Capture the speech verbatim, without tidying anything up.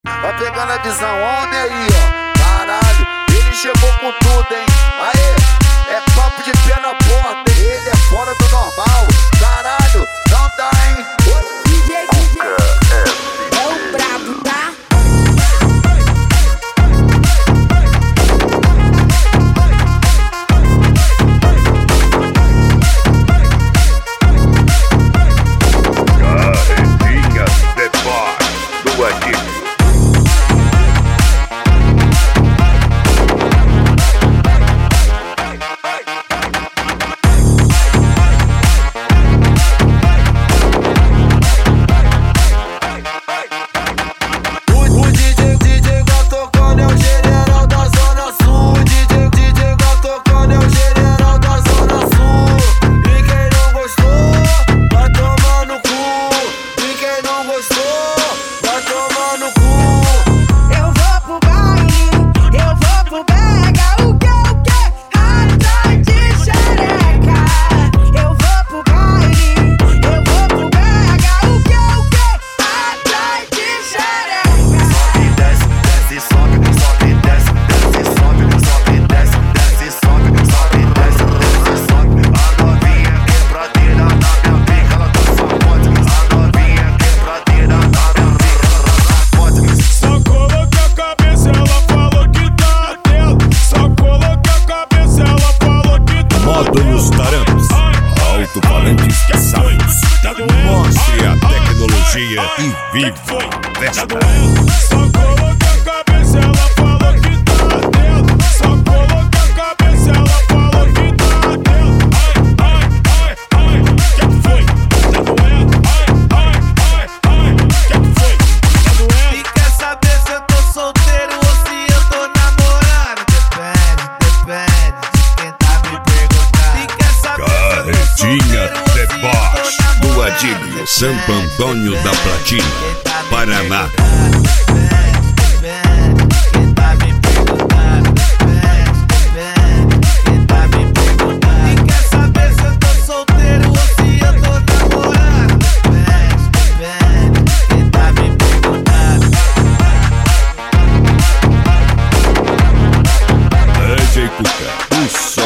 Vai pegando a visão, homem aí, ó. Caralho, ele chegou com tudo, hein. Aê, é papo de pé na porta, hein. Ele é fora do normal. Caralho, não dá, hein. D J, D J, é o brabo, tá? Carretinha de Boss do Adílio. Alto-falantes Sounds. Mostre a tecnologia e viva a festa. Só coloca a cabeça, ela falou que tá dentro. Só coloca a cabeça, ela falou que tá dentro. Ai, ai, ai, ai, que que foi? Tá doendo? Ai, ai, ai, ai, que que foi? Tá doendo? E quer saber se eu tô solteiro ou se eu tô namorando? Depende, depende de quem tá me perguntando. E quer saber Carretinha de Boss do Adílio, Santo Antônio da Platina, Paraná. D J Cuca, o